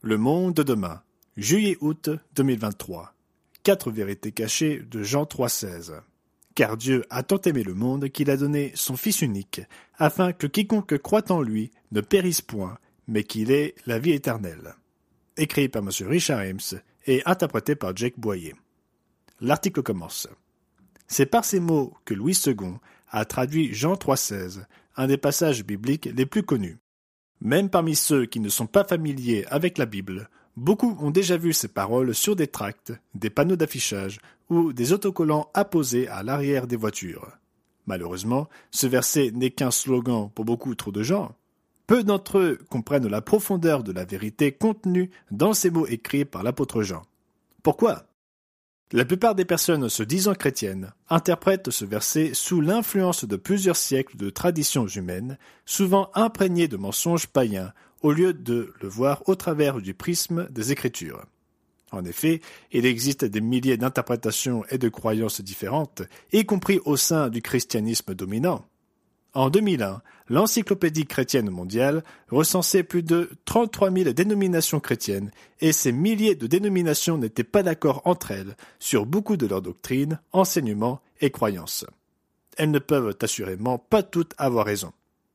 Le monde de demain, juillet-août 2023. 4 vérités cachées de Jean 3,16. Car Dieu a tant aimé le monde qu'il a donné son Fils unique, afin que quiconque croit en lui ne périsse point, mais qu'il ait la vie éternelle. Écrit par M. Richard Ames et interprété par Jake Boyer. L'article commence. C'est par ces mots que Louis II a traduit Jean 3,16, un des passages bibliques les plus connus. Même parmi ceux qui ne sont pas familiers avec la Bible, beaucoup ont déjà vu ces paroles sur des tracts, des panneaux d'affichage ou des autocollants apposés à l'arrière des voitures. Malheureusement, ce verset n'est qu'un slogan pour beaucoup trop de gens. Peu d'entre eux comprennent la profondeur de la vérité contenue dans ces mots écrits par l'apôtre Jean. Pourquoi ? La plupart des personnes se disant chrétiennes interprètent ce verset sous l'influence de plusieurs siècles de traditions humaines, souvent imprégnées de mensonges païens, au lieu de le voir au travers du prisme des Écritures. En effet, il existe des milliers d'interprétations et de croyances différentes, y compris au sein du christianisme dominant. En 2001, l'Encyclopédie chrétienne mondiale recensait plus de 33 000 dénominations chrétiennes et ces milliers de dénominations n'étaient pas d'accord entre elles sur beaucoup de leurs doctrines, enseignements et croyances. Elles ne peuvent assurément pas toutes avoir raison.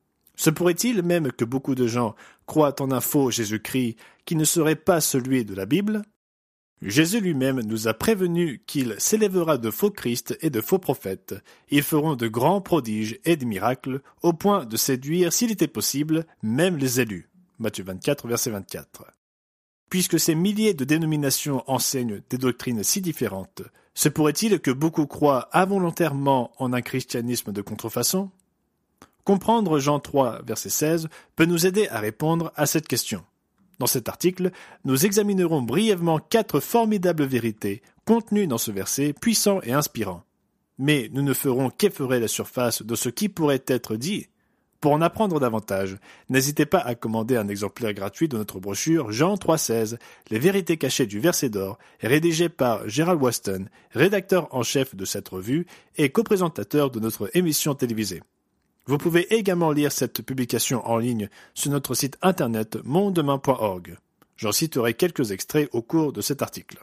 Se pourrait-il même que beaucoup de gens croient en un faux Jésus-Christ qui ne serait pas celui de la Bible ? Jésus lui-même nous a prévenu qu'il s'élèvera de faux Christ et de faux prophètes. Ils feront de grands prodiges et de miracles, au point de séduire, s'il était possible, même les élus. Matthieu 24, verset 24. Puisque ces milliers de dénominations enseignent des doctrines si différentes, se pourrait-il que beaucoup croient involontairement en un christianisme de contrefaçon ? Comprendre Jean 3, verset 16 peut nous aider à répondre à cette question. Dans cet article, nous examinerons brièvement 4 formidables vérités contenues dans ce verset puissant et inspirant. Mais nous ne ferons qu'effleurer la surface de ce qui pourrait être dit. Pour en apprendre davantage, n'hésitez pas à commander un exemplaire gratuit de notre brochure Jean 3,16, les vérités cachées du verset d'or, rédigée par Gerald Waston, rédacteur en chef de cette revue et coprésentateur de notre émission télévisée. Vous pouvez également lire cette publication en ligne sur notre site internet mondedemain.org. J'en citerai quelques extraits au cours de cet article.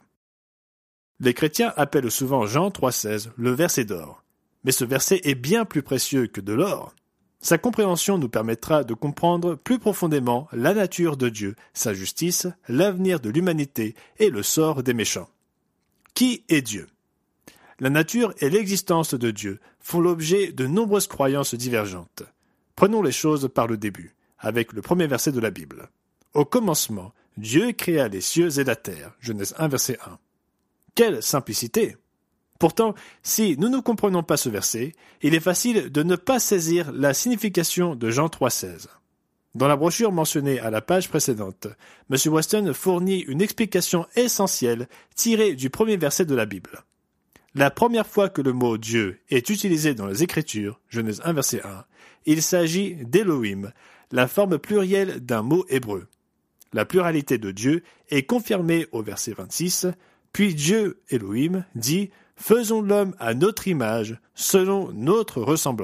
Les chrétiens appellent souvent Jean 3,16 le verset d'or. Mais ce verset est bien plus précieux que de l'or. Sa compréhension nous permettra de comprendre plus profondément la nature de Dieu, sa justice, l'avenir de l'humanité et le sort des méchants. Qui est Dieu ? La nature et l'existence de Dieu font l'objet de nombreuses croyances divergentes. Prenons les choses par le début, avec le premier verset de la Bible. Au commencement, Dieu créa les cieux et la terre. Genèse 1, verset 1. Quelle simplicité ! Pourtant, si nous ne comprenons pas ce verset, il est facile de ne pas saisir la signification de Jean 3,16. Dans la brochure mentionnée à la page précédente, M. Weston fournit une explication essentielle tirée du premier verset de la Bible. La première fois que le mot Dieu est utilisé dans les Écritures, Genèse 1, verset 1, il s'agit d'Elohim, la forme plurielle d'un mot hébreu. La pluralité de Dieu est confirmée au verset 26, puis Dieu, Elohim, dit « Faisons l'homme à notre image, selon notre ressemblance ».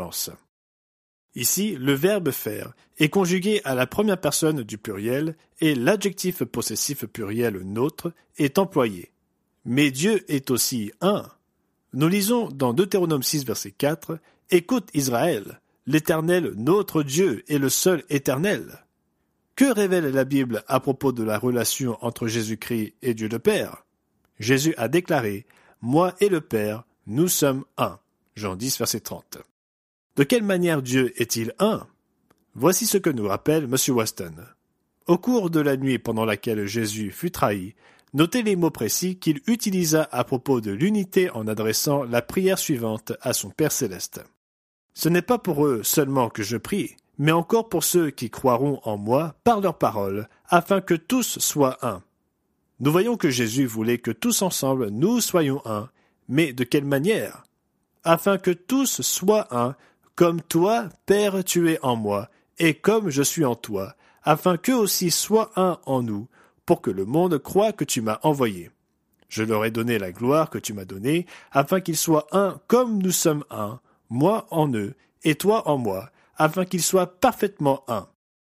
Ici, le verbe faire est conjugué à la première personne du pluriel et l'adjectif possessif pluriel nôtre est employé. Mais Dieu est aussi un. Nous lisons dans Deutéronome 6, verset 4, « Écoute Israël, l'Éternel, notre Dieu, est le seul éternel. » Que révèle la Bible à propos de la relation entre Jésus-Christ et Dieu le Père ? Jésus a déclaré « Moi et le Père, nous sommes un. » Jean 10, verset 30. De quelle manière Dieu est-il un ? Voici ce que nous rappelle M. Waston. Au cours de la nuit pendant laquelle Jésus fut trahi, notez les mots précis qu'il utilisa à propos de l'unité en adressant la prière suivante à son Père céleste. « Ce n'est pas pour eux seulement que je prie, mais encore pour ceux qui croiront en moi par leur parole, afin que tous soient un. » Nous voyons que Jésus voulait que tous ensemble nous soyons un, mais de quelle manière ? Afin que tous soient un, comme toi, Père, tu es en moi, et comme je suis en toi, afin qu'eux aussi soient un en nous, pour que le monde croie que tu m'as envoyé. Je leur ai donné la gloire que tu m'as donnée, afin qu'ils soient un comme nous sommes un, moi en eux, et toi en moi, afin qu'ils soient parfaitement un.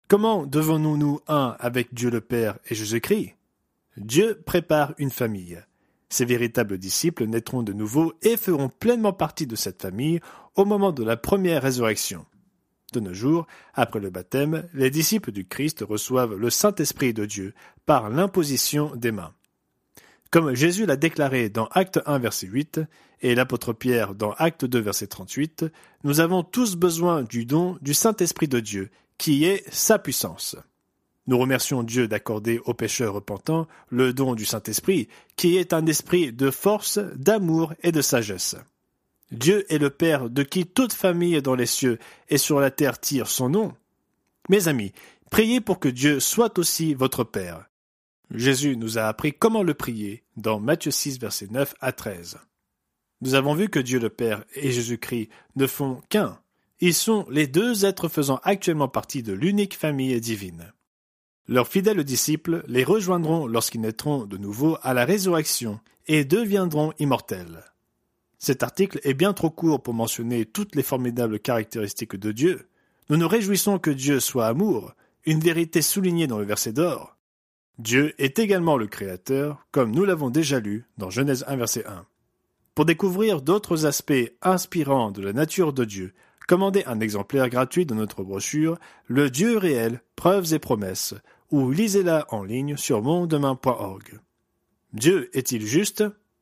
Comment devenons-nous un avec Dieu le Père et Jésus-Christ? Dieu prépare une famille. Ses véritables disciples naîtront de nouveau et feront pleinement partie de cette famille au moment de la première résurrection. De nos jours, après le baptême, les disciples du Christ reçoivent le Saint-Esprit de Dieu par l'imposition des mains. Comme Jésus l'a déclaré dans Acte 1, verset 8, et l'apôtre Pierre dans Acte 2, verset 38, nous avons tous besoin du don du Saint-Esprit de Dieu, qui est sa puissance. Nous remercions Dieu d'accorder aux pécheurs repentants le don du Saint-Esprit, qui est un esprit de force, d'amour et de sagesse. Dieu est le Père de qui toute famille dans les cieux et sur la terre tire son nom. Mes amis, priez pour que Dieu soit aussi votre Père. Jésus nous a appris comment le prier dans Matthieu 6, versets 9 à 13. Nous avons vu que Dieu le Père et Jésus-Christ ne font qu'un. Ils sont les deux êtres faisant actuellement partie de l'unique famille divine. Leurs fidèles disciples les rejoindront lorsqu'ils naîtront de nouveau à la résurrection et deviendront immortels. Cet article est bien trop court pour mentionner toutes les formidables caractéristiques de Dieu. Nous nous réjouissons que Dieu soit amour, une vérité soulignée dans le verset d'or. Dieu est également le Créateur, comme nous l'avons déjà lu dans Genèse 1, verset 1. Pour découvrir d'autres aspects inspirants de la nature de Dieu, commandez un exemplaire gratuit de notre brochure « Le Dieu réel, preuves et promesses » ou lisez-la en ligne sur mondedemain.org. Dieu est-il juste?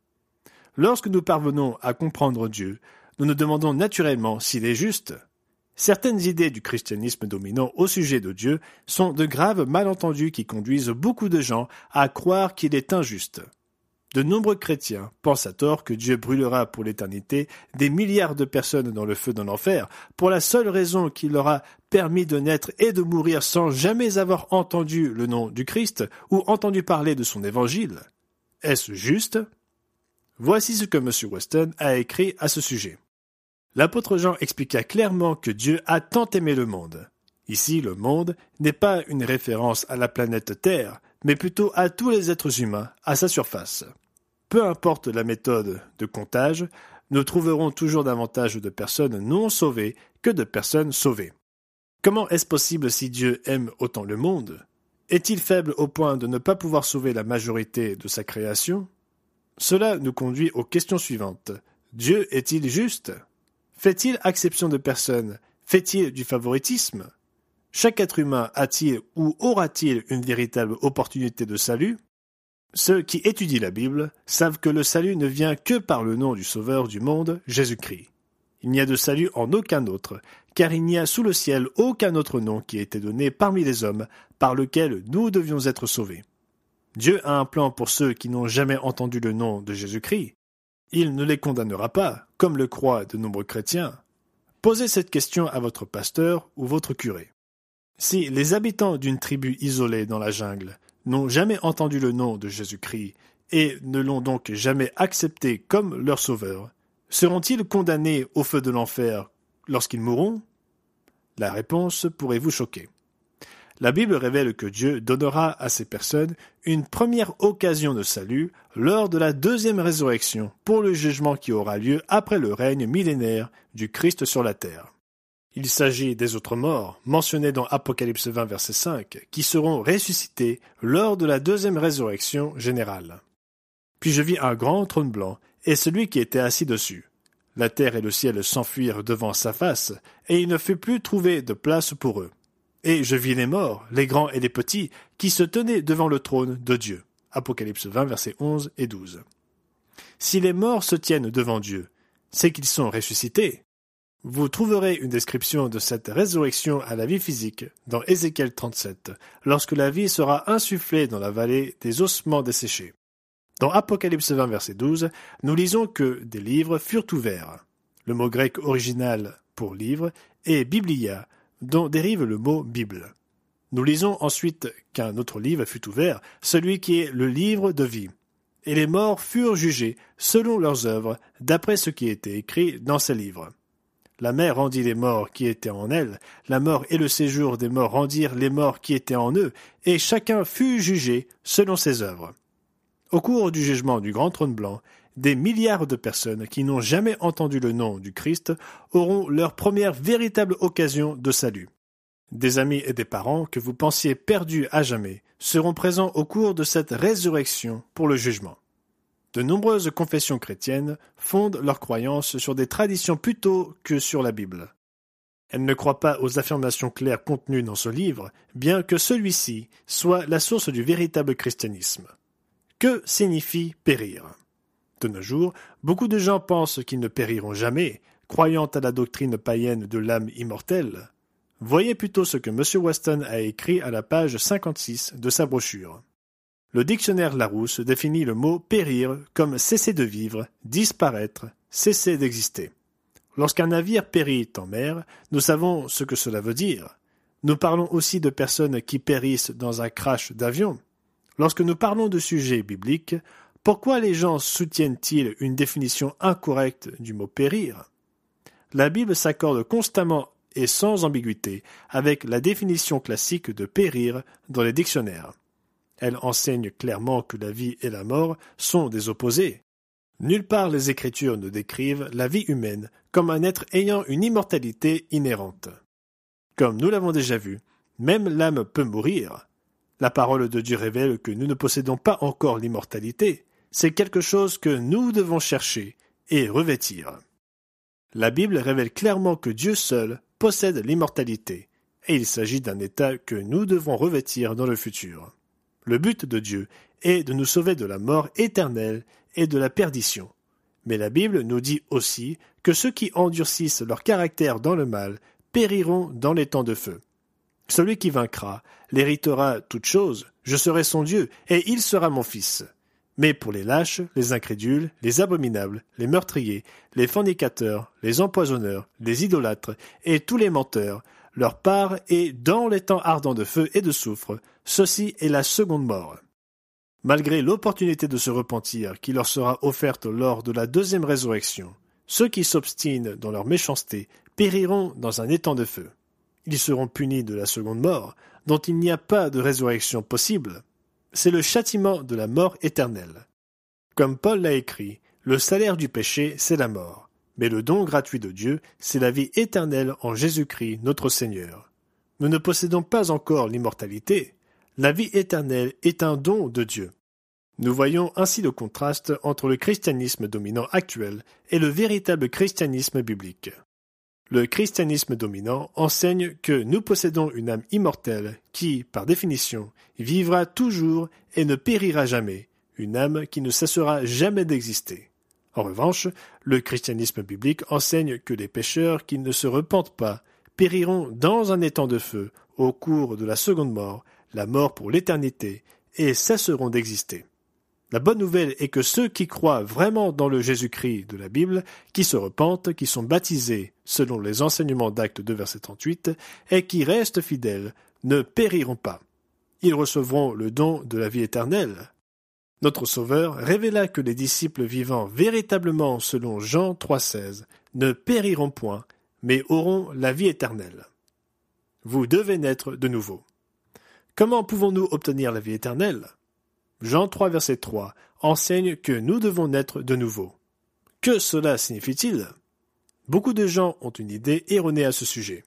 Lorsque nous parvenons à comprendre Dieu, nous nous demandons naturellement s'il est juste. Certaines idées du christianisme dominant au sujet de Dieu sont de graves malentendus qui conduisent beaucoup de gens à croire qu'il est injuste. De nombreux chrétiens pensent à tort que Dieu brûlera pour l'éternité des milliards de personnes dans le feu de l'enfer pour la seule raison qu'il leur a permis de naître et de mourir sans jamais avoir entendu le nom du Christ ou entendu parler de son évangile. Est-ce juste? Voici ce que M. Weston a écrit à ce sujet. L'apôtre Jean expliqua clairement que Dieu a tant aimé le monde. Ici, le monde n'est pas une référence à la planète Terre, mais plutôt à tous les êtres humains à sa surface. Peu importe la méthode de comptage, nous trouverons toujours davantage de personnes non sauvées que de personnes sauvées. Comment est-ce possible si Dieu aime autant le monde? Est-il faible au point de ne pas pouvoir sauver la majorité de sa création? Cela nous conduit aux questions suivantes. Dieu est-il juste? Fait-il exception de personnes? Fait-il du favoritisme? Chaque être humain a-t-il ou aura-t-il une véritable opportunité de salut? Ceux qui étudient la Bible savent que le salut ne vient que par le nom du Sauveur du monde, Jésus-Christ. Il n'y a de salut en aucun autre, car il n'y a sous le ciel aucun autre nom qui ait été donné parmi les hommes par lequel nous devions être sauvés. Dieu a un plan pour ceux qui n'ont jamais entendu le nom de Jésus-Christ. Il ne les condamnera pas, comme le croient de nombreux chrétiens. Posez cette question à votre pasteur ou votre curé. Si les habitants d'une tribu isolée dans la jungle n'ont jamais entendu le nom de Jésus-Christ et ne l'ont donc jamais accepté comme leur sauveur, seront-ils condamnés au feu de l'enfer lorsqu'ils mourront? La réponse pourrait vous choquer. La Bible révèle que Dieu donnera à ces personnes une première occasion de salut lors de la deuxième résurrection pour le jugement qui aura lieu après le règne millénaire du Christ sur la terre. Il s'agit des autres morts, mentionnés dans Apocalypse 20, verset 5, qui seront ressuscités lors de la deuxième résurrection générale. Puis je vis un grand trône blanc et celui qui était assis dessus. La terre et le ciel s'enfuirent devant sa face, et il ne fut plus trouvé de place pour eux. Et je vis les morts, les grands et les petits, qui se tenaient devant le trône de Dieu. Apocalypse 20, versets 11 et 12. Si les morts se tiennent devant Dieu, c'est qu'ils sont ressuscités. Vous trouverez une description de cette résurrection à la vie physique dans Ézéchiel 37, lorsque la vie sera insufflée dans la vallée des ossements desséchés. Dans Apocalypse 20, verset 12, nous lisons que des livres furent ouverts. Le mot grec original pour livre est biblia, dont dérive le mot Bible. Nous lisons ensuite qu'un autre livre fut ouvert, celui qui est le livre de vie. Et les morts furent jugés selon leurs œuvres, d'après ce qui était écrit dans ces livres. La mer rendit les morts qui étaient en elle, la mort et le séjour des morts rendirent les morts qui étaient en eux, et chacun fut jugé selon ses œuvres. Au cours du jugement du grand trône blanc, des milliards de personnes qui n'ont jamais entendu le nom du Christ auront leur première véritable occasion de salut. Des amis et des parents que vous pensiez perdus à jamais seront présents au cours de cette résurrection pour le jugement. De nombreuses confessions chrétiennes fondent leurs croyances sur des traditions plutôt que sur la Bible. Elles ne croient pas aux affirmations claires contenues dans ce livre, bien que celui-ci soit la source du véritable christianisme. Que signifie périr ? De nos jours, beaucoup de gens pensent qu'ils ne périront jamais, croyant à la doctrine païenne de l'âme immortelle. Voyez plutôt ce que M. Weston a écrit à la page 56 de sa brochure. Le dictionnaire Larousse définit le mot « périr » comme « cesser de vivre, disparaître, cesser d'exister ». Lorsqu'un navire périt en mer, nous savons ce que cela veut dire. Nous parlons aussi de personnes qui périssent dans un crash d'avion. Lorsque nous parlons de sujets bibliques, pourquoi les gens soutiennent-ils une définition incorrecte du mot « périr » ? La Bible s'accorde constamment et sans ambiguïté avec la définition classique de périr dans les dictionnaires. Elle enseigne clairement que la vie et la mort sont des opposés. Nulle part les Écritures ne décrivent la vie humaine comme un être ayant une immortalité inhérente. Comme nous l'avons déjà vu, même l'âme peut mourir. La parole de Dieu révèle que nous ne possédons pas encore l'immortalité. C'est quelque chose que nous devons chercher et revêtir. La Bible révèle clairement que Dieu seul possède l'immortalité, et il s'agit d'un état que nous devons revêtir dans le futur. Le but de Dieu est de nous sauver de la mort éternelle et de la perdition. Mais la Bible nous dit aussi que ceux qui endurcissent leur caractère dans le mal périront dans les temps de feu. Celui qui vaincra l'héritera toute chose, je serai son Dieu, et il sera mon fils. Mais pour les lâches, les incrédules, les abominables, les meurtriers, les fornicateurs, les empoisonneurs, les idolâtres et tous les menteurs, leur part est dans les temps ardents de feu et de soufre, ceci est la seconde mort. Malgré l'opportunité de se repentir qui leur sera offerte lors de la deuxième résurrection, ceux qui s'obstinent dans leur méchanceté périront dans un étang de feu. Ils seront punis de la seconde mort, dont il n'y a pas de résurrection possible. C'est le châtiment de la mort éternelle. Comme Paul l'a écrit, le salaire du péché, c'est la mort, mais le don gratuit de Dieu, c'est la vie éternelle en Jésus-Christ notre Seigneur. Nous ne possédons pas encore l'immortalité. La vie éternelle est un don de Dieu. Nous voyons ainsi le contraste entre le christianisme dominant actuel et le véritable christianisme biblique. Le christianisme dominant enseigne que nous possédons une âme immortelle qui, par définition, vivra toujours et ne périra jamais, une âme qui ne cessera jamais d'exister. En revanche, le christianisme biblique enseigne que les pécheurs qui ne se repentent pas périront dans un étang de feu au cours de la seconde mort, la mort pour l'éternité, et cesseront d'exister. La bonne nouvelle est que ceux qui croient vraiment dans le Jésus-Christ de la Bible, qui se repentent, qui sont baptisés selon les enseignements d'Actes 2 verset 38, et qui restent fidèles, ne périront pas. Ils recevront le don de la vie éternelle. Notre Sauveur révéla que les disciples vivant véritablement selon Jean 3,16 ne périront point, mais auront la vie éternelle. Vous devez naître de nouveau. Comment pouvons-nous obtenir la vie éternelle ? Jean 3, verset 3 enseigne que nous devons naître de nouveau. Que cela signifie-t-il ? Beaucoup de gens ont une idée erronée à ce sujet.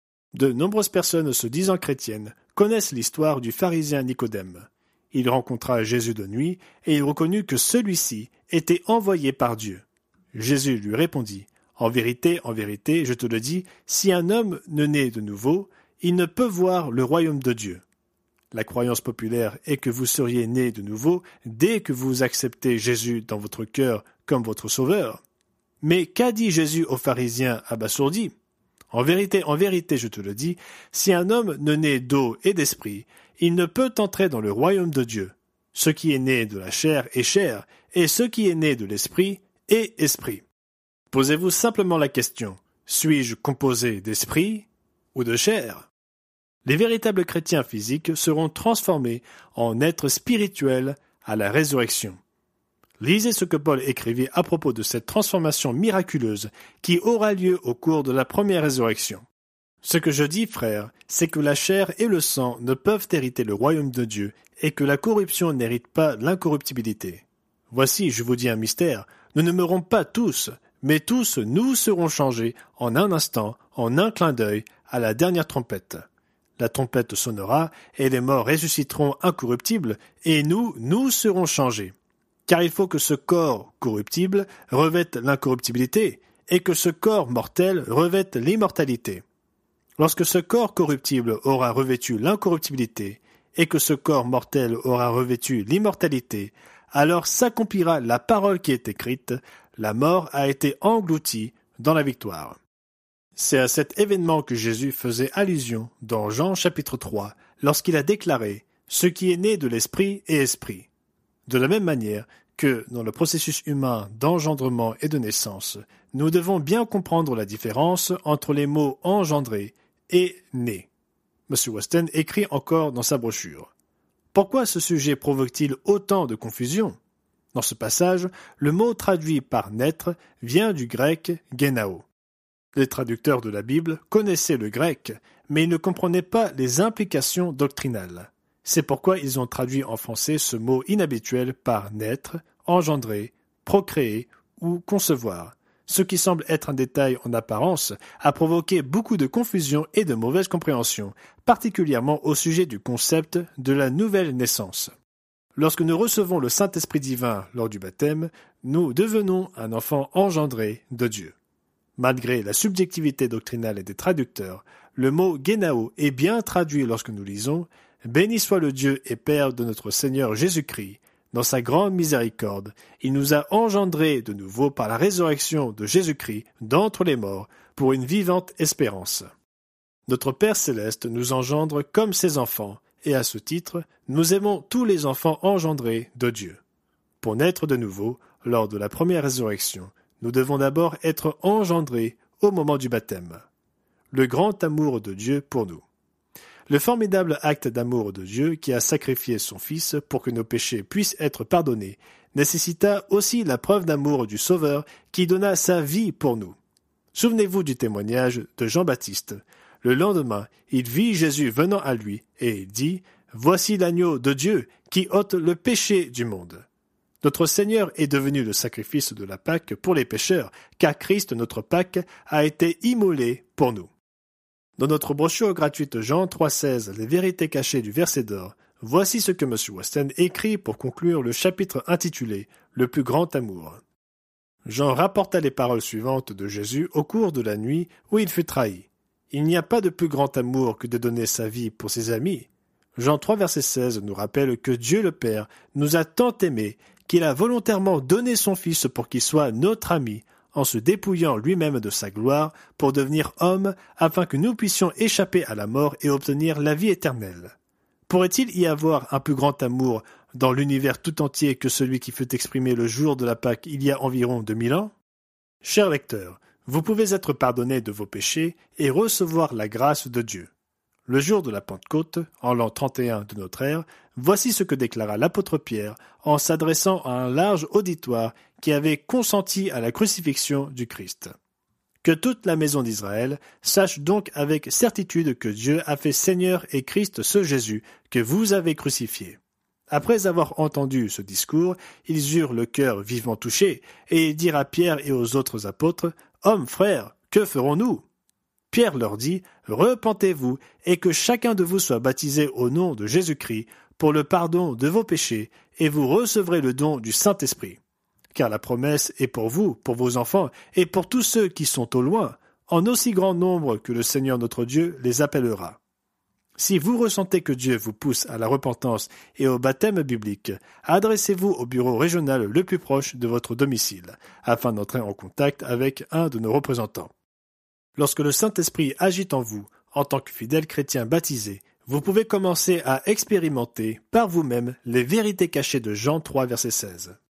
De nombreuses personnes se disant chrétiennes connaissent l'histoire du pharisien Nicodème. Il rencontra Jésus de nuit et il reconnut que celui-ci était envoyé par Dieu. Jésus lui répondit « en vérité, je te le dis, si un homme ne naît de nouveau, il ne peut voir le royaume de Dieu. » La croyance populaire est que vous seriez né de nouveau dès que vous acceptez Jésus dans votre cœur comme votre sauveur. Mais qu'a dit Jésus aux pharisiens abasourdis ? En vérité, je te le dis, si un homme ne naît d'eau et d'esprit, il ne peut entrer dans le royaume de Dieu. Ce qui est né de la chair est chair, et ce qui est né de l'esprit est esprit. Posez-vous simplement la question, suis-je composé d'esprit ou de chair ? Les véritables chrétiens physiques seront transformés en êtres spirituels à la résurrection. Lisez ce que Paul écrivit à propos de cette transformation miraculeuse qui aura lieu au cours de la première résurrection. Ce que je dis, frères, c'est que la chair et le sang ne peuvent hériter le royaume de Dieu et que la corruption n'hérite pas l'incorruptibilité. Voici, je vous dis un mystère, nous ne mourrons pas tous, mais tous nous serons changés en un instant, en un clin d'œil, à la dernière trompette. La trompette sonnera, et les morts ressusciteront incorruptibles, et nous serons changés. Car il faut que ce corps corruptible revête l'incorruptibilité, et que ce corps mortel revête l'immortalité. Lorsque ce corps corruptible aura revêtu l'incorruptibilité, et que ce corps mortel aura revêtu l'immortalité, alors s'accomplira la parole qui est écrite, la mort a été engloutie dans la victoire. C'est à cet événement que Jésus faisait allusion dans Jean chapitre 3, lorsqu'il a déclaré « Ce qui est né de l'esprit est esprit ». De la même manière que dans le processus humain d'engendrement et de naissance, nous devons bien comprendre la différence entre les mots « engendrer » et « né ». M. Weston écrit encore dans sa brochure. Pourquoi ce sujet provoque-t-il autant de confusion? Dans ce passage, le mot traduit par « naître » vient du grec « genao ». Les traducteurs de la Bible connaissaient le grec, mais ils ne comprenaient pas les implications doctrinales. C'est pourquoi ils ont traduit en français ce mot inhabituel par « naître », « engendrer », « procréer » ou « concevoir ». Ce qui semble être un détail en apparence a provoqué beaucoup de confusion et de mauvaise compréhension, particulièrement au sujet du concept de la nouvelle naissance. Lorsque nous recevons le Saint-Esprit divin lors du baptême, nous devenons un enfant engendré de Dieu. Malgré la subjectivité doctrinale des traducteurs, le mot « genao » est bien traduit lorsque nous lisons « Béni soit le Dieu et Père de notre Seigneur Jésus-Christ. Dans sa grande miséricorde, il nous a engendrés de nouveau par la résurrection de Jésus-Christ d'entre les morts pour une vivante espérance. » Notre Père céleste nous engendre comme ses enfants, et à ce titre, nous aimons tous les enfants engendrés de Dieu. Pour naître de nouveau, lors de la première résurrection, nous devons d'abord être engendrés au moment du baptême. Le grand amour de Dieu pour nous. Le formidable acte d'amour de Dieu qui a sacrifié son Fils pour que nos péchés puissent être pardonnés nécessita aussi la preuve d'amour du Sauveur qui donna sa vie pour nous. Souvenez-vous du témoignage de Jean-Baptiste. Le lendemain, il vit Jésus venant à lui et il dit « Voici l'agneau de Dieu qui ôte le péché du monde. » Notre Seigneur est devenu le sacrifice de la Pâque pour les pécheurs, car Christ, notre Pâque, a été immolé pour nous. Dans notre brochure gratuite Jean 3,16, les vérités cachées du verset d'or, voici ce que M. Weston écrit pour conclure le chapitre intitulé « Le plus grand amour ». Jean rapporta les paroles suivantes de Jésus au cours de la nuit où il fut trahi. Il n'y a pas de plus grand amour que de donner sa vie pour ses amis. Jean 3, verset 16 nous rappelle que Dieu le Père nous a tant aimés qu'il a volontairement donné son Fils pour qu'il soit notre ami, en se dépouillant lui-même de sa gloire pour devenir homme afin que nous puissions échapper à la mort et obtenir la vie éternelle. Pourrait-il y avoir un plus grand amour dans l'univers tout entier que celui qui fut exprimé le jour de la Pâque il y a environ 2000 ans? Chers lecteurs, vous pouvez être pardonnés de vos péchés et recevoir la grâce de Dieu. Le jour de la Pentecôte, en l'an 31 de notre ère, voici ce que déclara l'apôtre Pierre en s'adressant à un large auditoire qui avait consenti à la crucifixion du Christ. Que toute la maison d'Israël sache donc avec certitude que Dieu a fait Seigneur et Christ ce Jésus que vous avez crucifié. Après avoir entendu ce discours, ils eurent le cœur vivement touché et dirent à Pierre et aux autres apôtres « Hommes, frères, que ferons-nous » Pierre leur dit « Repentez-vous et que chacun de vous soit baptisé au nom de Jésus-Christ pour le pardon de vos péchés et vous recevrez le don du Saint-Esprit. Car la promesse est pour vous, pour vos enfants et pour tous ceux qui sont au loin, en aussi grand nombre que le Seigneur notre Dieu les appellera. » Si vous ressentez que Dieu vous pousse à la repentance et au baptême biblique, adressez-vous au bureau régional le plus proche de votre domicile, afin d'entrer en contact avec un de nos représentants. Lorsque le Saint-Esprit agit en vous, en tant que fidèle chrétien baptisé, vous pouvez commencer à expérimenter par vous-même les vérités cachées de Jean 3, verset 16.